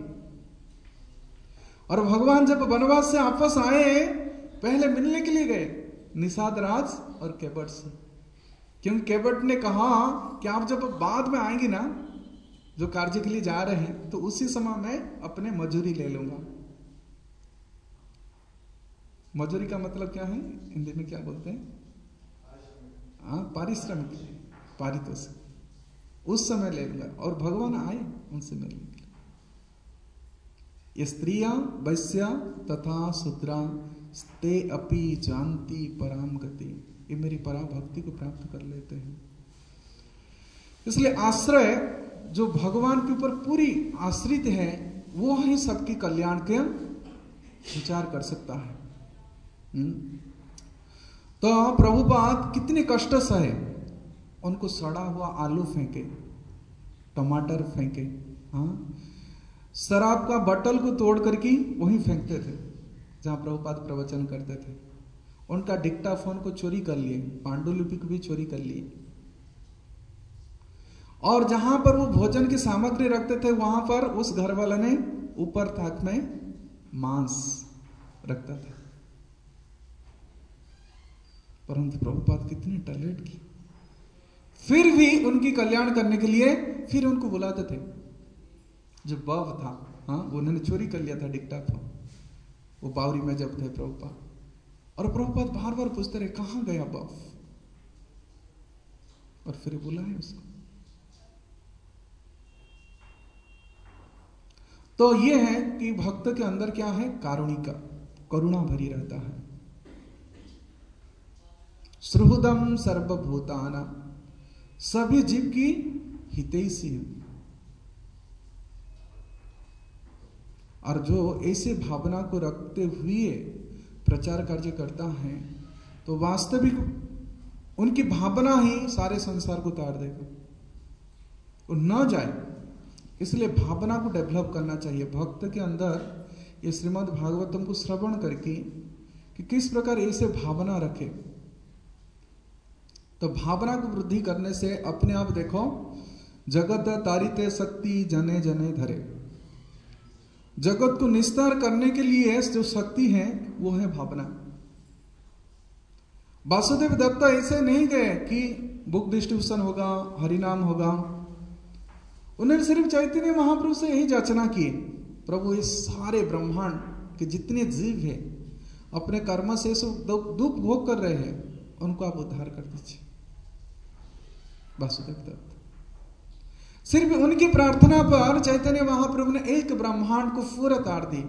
[SPEAKER 1] और भगवान जब वनवास से वापस आए, पहले मिलने के लिए गए निषाद राज और केवट से, क्योंकि केवट ने कहा कि आप जब बाद में आएंगे ना, जो कार्य के लिए जा रहे हैं, तो उसी समय मैं अपने मजूरी ले लूंगा। मजूरी का मतलब क्या है हिंदी में, क्या बोलते हैं? पारिश्रमिक, पारितोषिक, उस समय ले लूंगा। और भगवान आए उनसे मिलने के लिए। ये स्त्रियां वैश्या तथा शूद्रा ते अपि जानती पराम गति, ये मेरी पराभक्ति को प्राप्त कर लेते हैं। इसलिए आश्रय जो भगवान के ऊपर पूरी आश्रित है, वो ही सबकी कल्याण के विचार कर सकता है। तो प्रभुपाद कितने कष्ट सहे, उनको सड़ा हुआ आलू फेंके, टमाटर फेंके, शराब का बटल को तोड़ करके वहीं फेंकते थे जहां प्रभुपाद प्रवचन करते थे। उनका डिक्टाफोन को चोरी कर लिए, पांडुलिपि को भी चोरी कर लिए, और जहां पर वो भोजन की सामग्री रखते थे, वहां पर उस घर वाले ने ऊपर थाक में मांस रखता था। परंतु प्रभुपाद कितने टैलेंट की, फिर भी उनकी कल्याण करने के लिए फिर उनको बुलाते थे। जो बव था, उन्होंने चोरी कर लिया था डिक्टाफोन, वो बावरी में जब थे प्रभुपाद, और प्रभुपाद बार बार पूछते रहे कहां गया बव, और फिर बुलाए उसको। तो ये है कि भक्त के अंदर क्या है, कारुणिका, करुणा भरी रहता है। सुहृदम सर्वभूताना, सभी जीव की हितैषी है। और जो ऐसे भावना को रखते हुए प्रचार कार्य करता है, तो वास्तविक उनकी भावना ही सारे संसार को उतार देगा, वो न जाए। इसलिए भावना को डेवलप करना चाहिए भक्त के अंदर। ये श्रीमद् भागवतम को श्रवण करके कि किस प्रकार ऐसे भावना रखे, तो भावना को वृद्धि करने से अपने आप देखो, जगत तारिते शक्ति जने जने धरे। जगत को निस्तार करने के लिए जो शक्ति है वो है भावना। वासुदेव दत्ता ऐसे नहीं गए कि बुक डिस्ट्रीब्यूशन होगा, हरिनाम होगा। उन्होंने सिर्फ चैतन्य महाप्रभु से यही याचना की, प्रभु इस सारे ब्रह्मांड के जितने जीव हैं अपने कर्म से दुख भोग कर रहे हैं, उनको आप उद्धार कर दीजिए। वासुदेव दत्त, सिर्फ उनकी प्रार्थना पर चैतन्य महाप्रभु ने एक ब्रह्मांड को पूरा तार दी।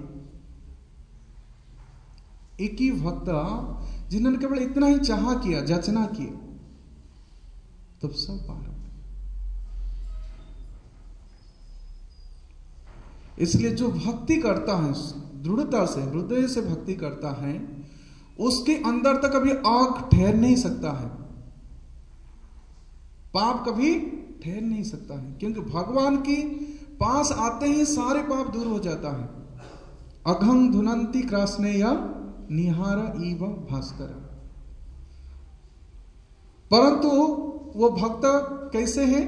[SPEAKER 1] एक ही भक्त जिन्होंने केवल इतना ही चाहा किया, याचना की, तब सब पार हो। इसलिए जो भक्ति करता है दृढ़ता से, हृदय से भक्ति करता है, उसके अंदर तक कभी आग ठहर नहीं सकता है, पाप कभी ठहर नहीं सकता है, क्योंकि भगवान के पास आते ही सारे पाप दूर हो जाता है। अघं धुनंती क्रास्नेय निहार इव भास्कर। परंतु वो भक्त कैसे है,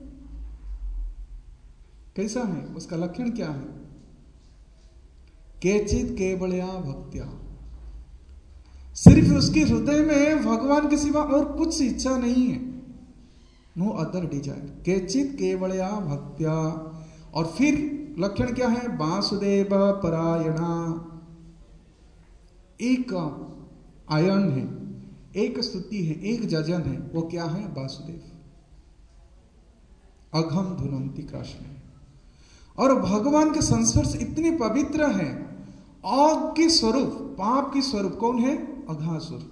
[SPEAKER 1] कैसा है, उसका लक्षण क्या है? केचित केवलया भक्त्या, सिर्फ उसके हृदय में भगवान के सिवा और कुछ इच्छा नहीं है, नो अदर डिजायर। केचित केवलया भक्त्या, और फिर लक्षण क्या है? वासुदेव परायणा। एक आयन है, एक स्तुति है, एक जजन है, वो क्या है? वासुदेव। अघम धुनंती कृष्ण। और भगवान के संस्पर्श इतने पवित्र हैं। आग की स्वरूप, पाप की स्वरूप कौन है? अघासुर।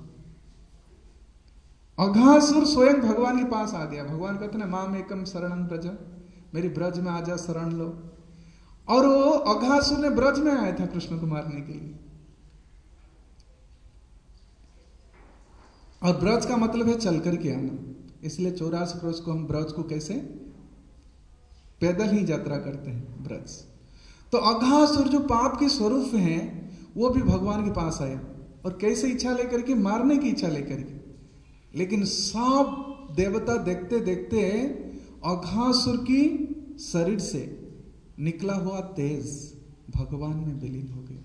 [SPEAKER 1] अघासुर स्वयं भगवान के पास आ गया। भगवान कहते हैं माम एकम शरणं ब्रज, मेरी ब्रज में आजा, शरण लो। और वो अघासुर ने ब्रज में आया था कृष्ण को मारने के लिए। और ब्रज का मतलब है चल करके आना, इसलिए 84 क्रोश को हम ब्रज को कैसे पैदल ही यात्रा करते हैं ब्रज। तो अघासुर जो पाप के स्वरूप हैं वो भी भगवान के पास आया, और कैसे इच्छा लेकर के, मारने की इच्छा लेकर के। लेकिन सब देवता देखते देखते अघासुर की शरीर से निकला हुआ तेज भगवान में विलीन हो गया।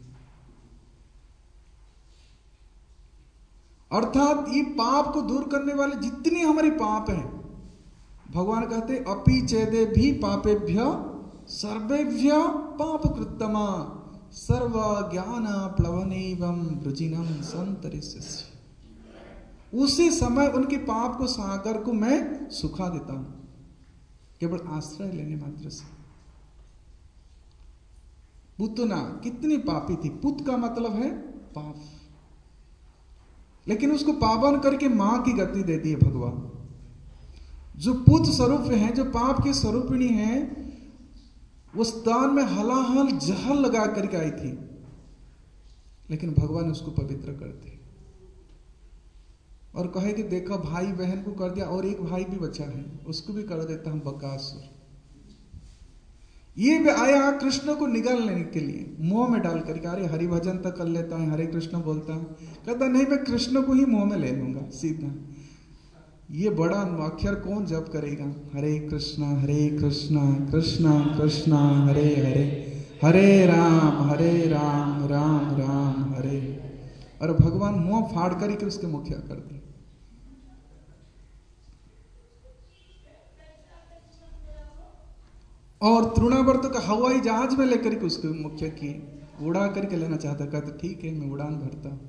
[SPEAKER 1] अर्थात ये पाप को दूर करने वाले जितने हमारे पाप हैं, भगवान कहते अपि चेदे भी पापेभ्य सर्वेभ्य पाप कृत्तमा सर्व ज्ञान प्लवनेवं वृजिनम संतरिष्यसि। उसी समय उनके पाप को, सागर को मैं सुखा देता हूं, केवल आश्रय लेने मात्र से। पुतना कितनी पापी थी, पुत का मतलब है पाप, लेकिन उसको पावन करके मां की गति देती है भगवान। जो पुत स्वरूप है, जो पाप की स्वरूपिणी है, उस दान में हलाहल जहर लगा करके आई थी, लेकिन भगवान उसको पवित्र करते और कहे कि देखो भाई बहन को कर दिया, और एक भाई भी बचा है, उसको भी कर देता हूं बकासुर। ये भी आया कृष्ण को निगलने के लिए, मुंह में डाल करके। अरे हरि भजन तक कर लेता है, हरे कृष्ण बोलता है, कहता नहीं मैं कृष्ण को ही मुंह में ले लूंगा सीधा। ये बड़ा अक्षर कौन जप करेगा? हरे कृष्णा कृष्णा कृष्णा हरे हरे, हरे राम राम राम हरे। और भगवान मुंह फाड़ करके उसके मुखिया कर दिए। और तृणावर्त का हवाई जहाज में लेकर के उसके मुख्य किए, उड़ा करके लेना चाहता, कहता ठीक है मैं उड़ान भरता हूं।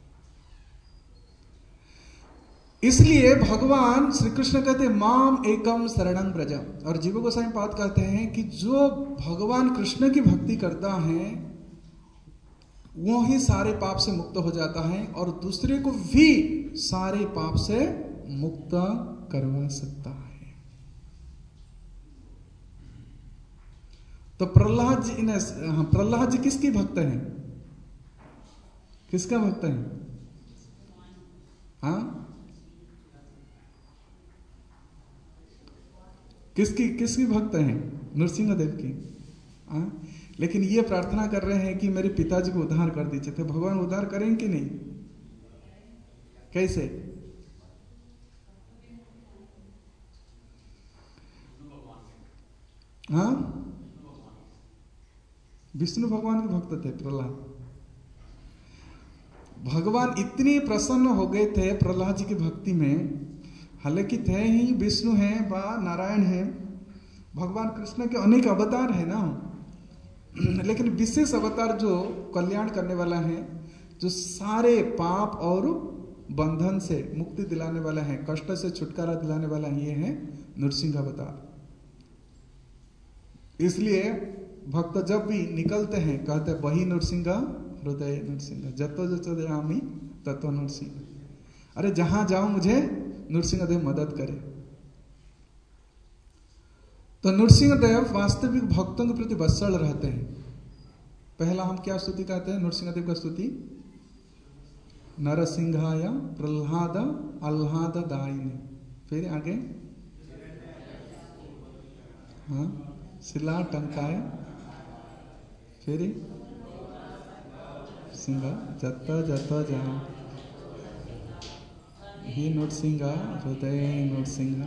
[SPEAKER 1] इसलिए भगवान श्री कृष्ण कहते माम एकम शरणं व्रज। और जीव गोसाई पाद कहते हैं कि जो भगवान कृष्ण की भक्ति करता है वो ही सारे पाप से मुक्त हो जाता है, और दूसरे को भी सारे पाप से मुक्त करवा सकता है। तो प्रहलाद जी किसकी भक्त हैं? किसका भक्त है? हाँ, किसकी भक्त हैं? नरसिंह देव की। हाँ, लेकिन ये प्रार्थना कर रहे हैं कि मेरे पिताजी को उद्धार कर दीजिए। तो भगवान उद्धार करेंगे कि नहीं? कैसे? हाँ, विष्णु भगवान के भक्त थे प्रहलाद। भगवान इतने प्रसन्न हो गए थे प्रहलाद जी की भक्ति में, हालांकि थे ही विष्णु हैं व नारायण हैं, भगवान कृष्ण के अनेक अवतार है ना, लेकिन विशेष अवतार जो कल्याण करने वाला है, जो सारे पाप और बंधन से मुक्ति दिलाने वाला है, कष्ट से छुटकारा दिलाने वाला है, ये है नरसिंह अवतार। इसलिए भक्त जब भी निकलते हैं कहते हैं वही नरसिंह हृदय नरसिंह, जतो जतो दयामि ततो नरसिंह। अरे जहां जाऊं मुझे नरसिंह देव मदद करे। तो नरसिंह देव वास्तविक भक्तों के प्रति वत्सल रहते हैं। पहला हम क्या स्तुति कहते हैं नरसिंह देव का स्तुति? नरसिंहाय प्रह्लाद आह्लाद दायिने। फिर आगे हाँ, शिला टंकाय, फिर सिंह जत जत जा ही नरसिंह हृदय नरसिंह।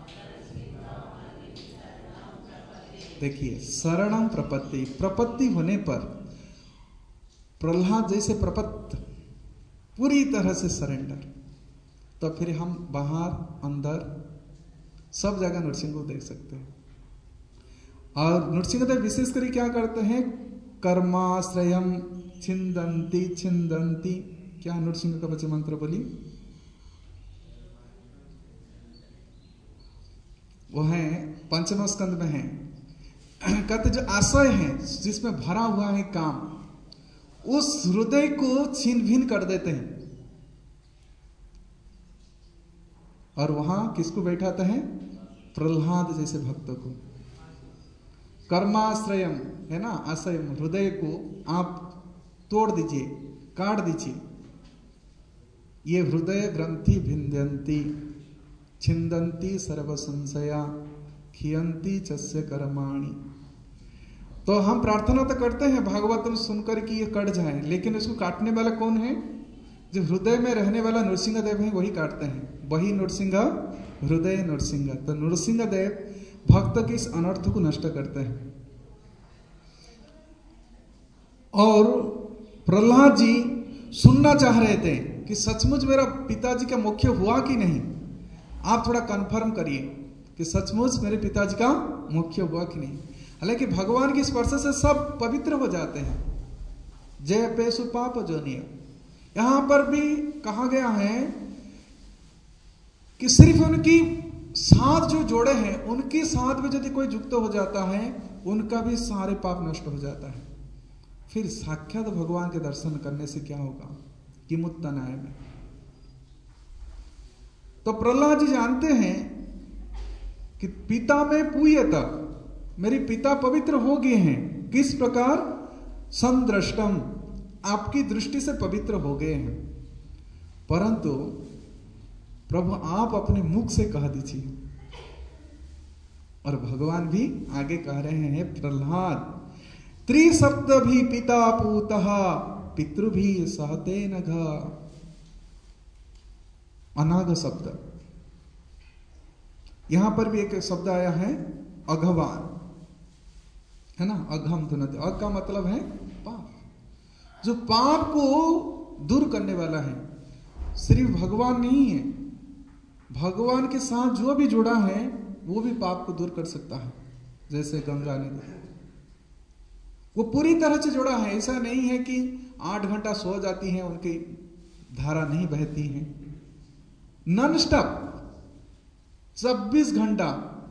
[SPEAKER 1] देखिए शरणम प्रपत्ति, प्रपत्ति होने पर प्रहलाद जैसे प्रपत्त पूरी तरह से सरेंडर, तो फिर हम बाहर अंदर सब जगह नरसिंह को देख सकते हैं। और नरसिंह देव विशेष कर क्या करते हैं? कर्माश्रयम छिंदंती छिंदंती। क्या नरसिंह का बच्चे मंत्र बोली? वो है पंचम स्कंद में है। कहते जो आशय है जिसमें भरा हुआ है काम, उस हृदय को छीन भिन कर देते हैं। और वहां किसको बैठाते हैं? प्रहलाद जैसे भक्तों को। कर्माश्रयम है ना, आशय हृदय को आप तोड़ दीजिए, काट दीजिए। ये हृदय ग्रंथि भिंद्यंती छिंदंती सर्व संशया खियंती चस्य कर्माणि। तो हम प्रार्थना तो करते हैं भागवतम सुनकर कि ये कट जाए, लेकिन इसको काटने वाला कौन है? जो हृदय में रहने वाला नृसिंह देव है वही काटते हैं। वही नृसिंह, हृदय नृसिंह। तो नृसिंह देव भक्त के इस अनर्थ को नष्ट करते हैं। और प्रहलाद जी सुनना चाह रहे थे कि सचमुच मेरा पिताजी का मोक्ष हुआ कि नहीं। आप थोड़ा कंफर्म करिए कि सचमुच मेरे पिताजी का मोक्ष हुआ कि नहीं। हालांकि भगवान के स्पर्श से सब पवित्र हो जाते हैं। जय पेशु पाप जोनिया। यहां पर भी कहा गया है कि सिर्फ उनकी साथ जो जोड़े हैं उनके साथ में यदि कोई युक्त हो जाता है उनका भी सारे पाप नष्ट हो जाता है। फिर साक्षात भगवान के दर्शन करने से क्या होगा? किमुत्तनाय में। तो प्रहलाद जी जानते हैं कि पिता में पूयत, मेरे पिता पवित्र हो गए हैं। किस प्रकार? संदृष्टम, आपकी दृष्टि से पवित्र हो गए हैं। परंतु प्रभु आप अपने मुख से कह दीजिए। और भगवान भी आगे कह रहे हैं, प्रहलाद त्रिशब्द भी पिता पूतः पितृ भी सहते नघ। अनाग शब्द, यहां पर भी एक शब्द आया है अघवान, है ना। अघम धुनते, अघ का मतलब है पाप। जो पाप को दूर करने वाला है सिर्फ भगवान नहीं है, भगवान के साथ जो भी जुड़ा है वो भी पाप को दूर कर सकता है। जैसे गंगा नदी, वो पूरी तरह से जुड़ा है। ऐसा नहीं है कि 8 घंटा सो जाती है, उनकी धारा नहीं बहती है। नॉन स्टॉप 24 घंटा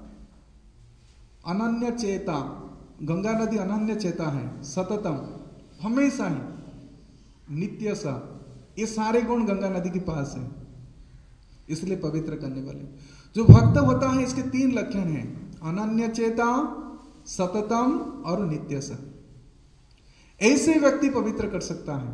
[SPEAKER 1] अनन्य चेता, गंगा नदी अनन्य चेता है, सततम, हमेशा ही नित्य सा। ये सारे गुण गंगा नदी के पास है, इसलिए पवित्र करने वाले। जो भक्त होता है इसके 3 लक्षण हैं, अनन्य चेता, सततम और नित्य सा। ऐसे व्यक्ति पवित्र कर सकता है।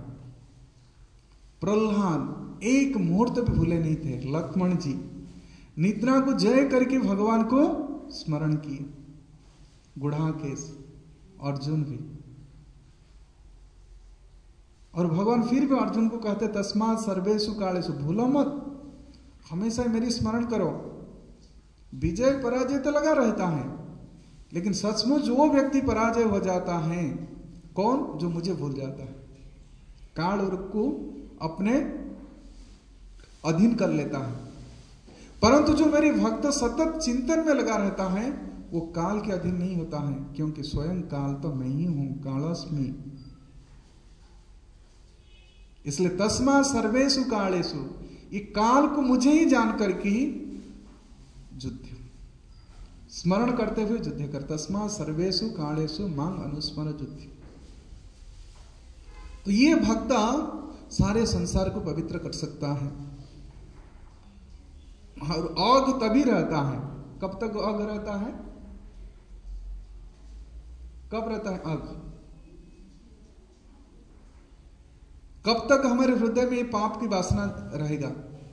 [SPEAKER 1] प्रहलाद एक मुहूर्त भी भूले नहीं थे। लक्ष्मण जी निद्रा को जय करके भगवान को स्मरण किए। गुड़ाकेश, अर्जुन भी। और भगवान फिर भी अर्जुन को कहते तस्मात् सर्वेषु कालेषु, भूलो मत, हमेशा मेरी स्मरण करो। विजय पराजय तो लगा रहता है, लेकिन सचमुच वो व्यक्ति पराजय हो जाता है कौन? जो मुझे भूल जाता है, काल और को अपने अधीन कर लेता है। परंतु जो मेरे भक्त सतत चिंतन में लगा रहता है वो काल के अधीन नहीं होता है, क्योंकि स्वयं काल तो मैं ही हूं, कालस्मि। इसलिए तस्मा सर्वेषु कालेषु, ये काल को मुझे ही जानकर की युद्ध, स्मरण करते हुए युद्ध कर। तस्मा सर्वेषु कालेषु मांग अनुस्मर युद्ध। तो ये भक्ता सारे संसार को पवित्र कर सकता है। और अघ तभी रहता है, कब तक अघ रहता है? कब रहता है अघ? कब तक हमारे हृदय में पाप की वासना रहेगा?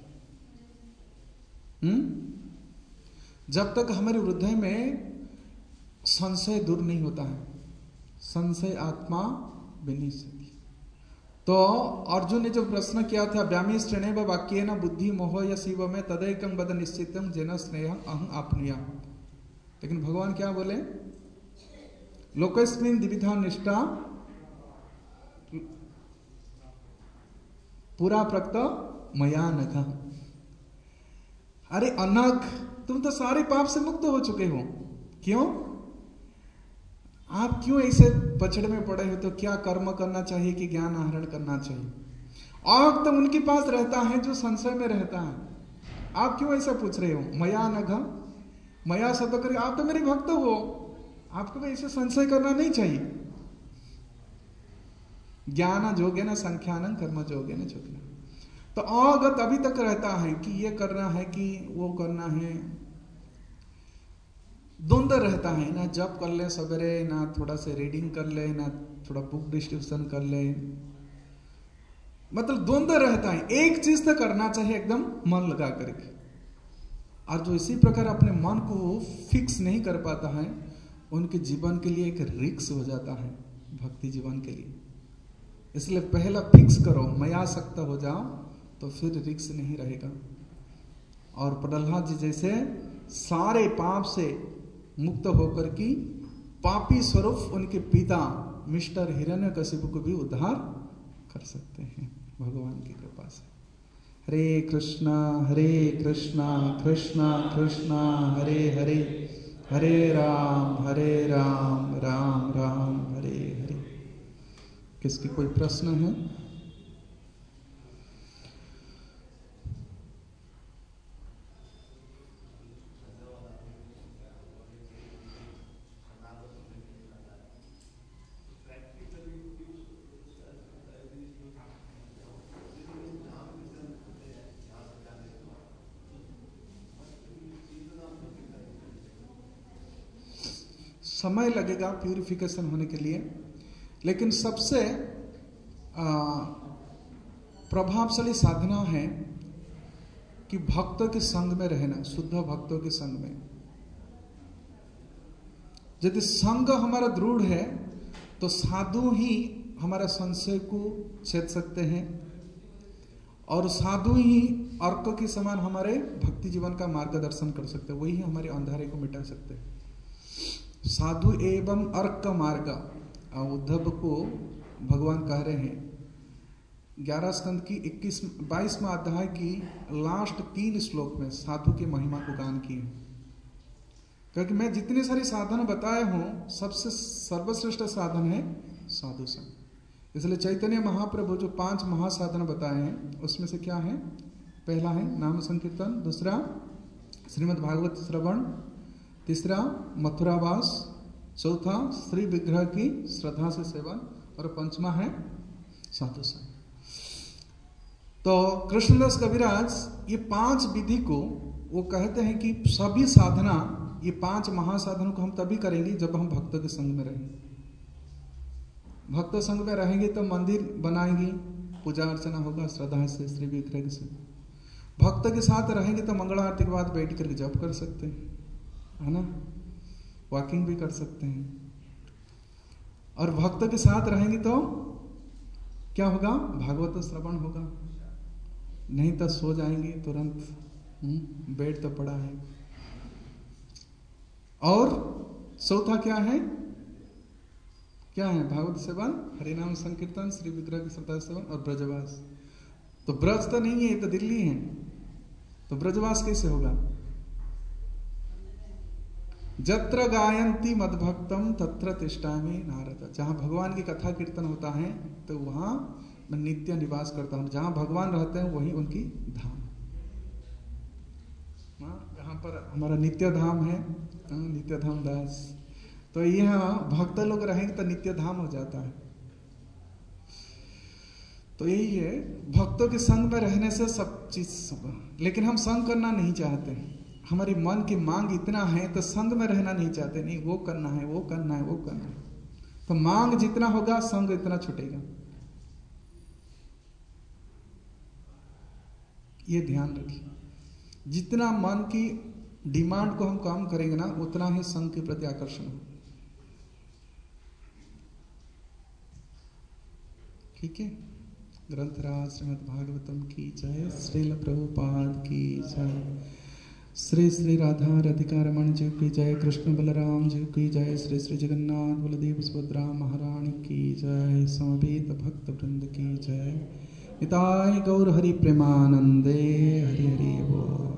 [SPEAKER 1] जब तक हमारे हृदय में संशय दूर नहीं होता है। संशय आत्मा विनिश्चित। तो अर्जुन ने जो प्रश्न किया था, व्यामी श्रेणेव वाक्येन बुद्धि मोह या शिव में तदैकं वद निश्चितम जेन स्नेहं अहं आप्नुयाम। लेकिन भगवान क्या बोले? लोकस्मिन् द्विविधा निष्ठा पुरा प्रक्त मया नघ। अरे अनघ, तुम तो सारे पाप से मुक्त हो चुके हो, क्यों? आप क्यों ऐसे पछड़ में पड़े हो? तो क्या कर्म करना चाहिए कि ज्ञान आहरण करना चाहिए? आग तो उनके पास रहता है जो संशय में रहता है। आप क्यों ऐसा पूछ रहे हो? मया नघ, मया शब्द करके आप तो मेरे भक्त हो, आपको भी ऐसे संशय करना नहीं चाहिए। ज्ञान जोगेन संख्यानं कर्म जोगेन चोखना। तो अवगत अभी तक रहता है कि ये करना है कि वो करना है, द्वंद्व रहता है ना। जब कर ले सवेरे, ना थोड़ा से रीडिंग कर ले, ना थोड़ा बुक डिस्ट्रीब्यूशन कर ले, मतलब द्वंद्व रहता है, एक चीज तो करना चाहिए एकदम मन लगा करके, और जो इसी प्रकार अपने मन को फिक्स नहीं कर पाता है उनके जीवन के लिए एक रिक्स हो जाता है भक्ति जीवन के लिए। इसलिए पहला फिक्स करो, मैं आसक्त हो जाओ तो फिर रिक्स नहीं रहेगा। और प्रहलाद जी जैसे सारे पाप से मुक्त होकर की पापी स्वरूप उनके पिता मिस्टर हिरण्यकशिपु को भी उद्धार कर सकते हैं भगवान की कृपा से। हरे कृष्णा कृष्णा कृष्णा हरे हरे, हरे राम राम राम हरे हरे। किसकी कोई प्रश्न है? समय लगेगा प्यूरिफिकेशन होने के लिए, लेकिन सबसे प्रभावशाली साधना है कि भक्तों के संग में रहना, शुद्ध भक्तों के संग में। यदि संग हमारा दृढ़ है तो साधु ही हमारा संशय को छेद सकते हैं, और साधु ही अर्क के समान हमारे भक्ति जीवन का मार्गदर्शन कर सकते हैं, वही हमारे अंधारे को मिटा सकते हैं। साधु एवं अर्क मार्ग, उद्धव को भगवान कह रहे हैं 11 स्कंद की 22वां अध्याय की लास्ट 3 श्लोक में साधु की महिमा को गान किए। क्योंकि मैं जितने सारे साधन बताए हूं सबसे सर्वश्रेष्ठ साधन है साधु संग। इसलिए चैतन्य महाप्रभु जो 5 महासाधन बताए हैं उसमें से क्या है? पहला है नाम संकीर्तन, दूसरा श्रीमद् भागवत श्रवण, तीसरा मथुरावास, चौथा श्री विग्रह की श्रद्धा से सेवन, और 5वां है साधु संग। तो कृष्णदास कविराज ये 5 विधि को वो कहते हैं कि सभी साधना, ये 5 महासाधनों को हम तभी करेंगे जब हम भक्तों के संग में रहेंगे। भक्त संग में रहेंगे तो मंदिर बनाएंगे, पूजा अर्चना होगा श्रद्धा से, श्री विग्रह से। भक्त के साथ रहेंगे तो मंगला आरती के बाद बैठ करके जप कर सकते हैं, है ना, वॉकिंग भी कर सकते हैं। और भक्त के साथ रहेंगे तो क्या होगा? भागवत श्रवण होगा, नहीं तो सो जाएंगे तुरंत, बेड तो पड़ा है। और चौथा क्या है? क्या है? भागवत सेवन, हरिनाम संकीर्तन, श्री विग्रह की श्रद्धा सेवन और ब्रजवास। तो ब्रज तो नहीं है, तो दिल्ली है, तो ब्रजवास कैसे होगा? जत्र गायन्ति मद्भक्तम तत्र तिष्ठामि नारद। जहां भगवान की कथा कीर्तन होता है तो वहां मैं नित्य निवास करता हूं। जहां भगवान रहते हैं वही उनकी धाम। जहां पर हमारा नित्य धाम है, नित्य धाम दास, तो यह भक्त लोग रहेंगे तो नित्य धाम हो जाता है। तो यही है, भक्तों के संग में रहने से सब चीज। लेकिन हम संग करना नहीं चाहते, हमारी मन की मांग इतना है तो संग में रहना नहीं चाहते। नहीं, वो करना है, वो करना है, वो करना है। तो मांग जितना होगा संग इतना छूटेगा। ये ध्यान रखिए, जितना मन की डिमांड को हम कम करेंगे ना, उतना ही संग के प्रति आकर्षण हो। ठीक है। ग्रंथराज श्रीमद् भागवतम की जय, श्रील प्रभुपाद की जय, श्री श्री राधा राधिका रमण जी की जय, कृष्ण बलराम जी की जय, श्री श्री जगन्नाथ बलदेव सुभद्रा महारानी की जय, समवेत भक्त वृंद की जय। निताय गौर हरि प्रेमानंदे, हरि हरि बोल।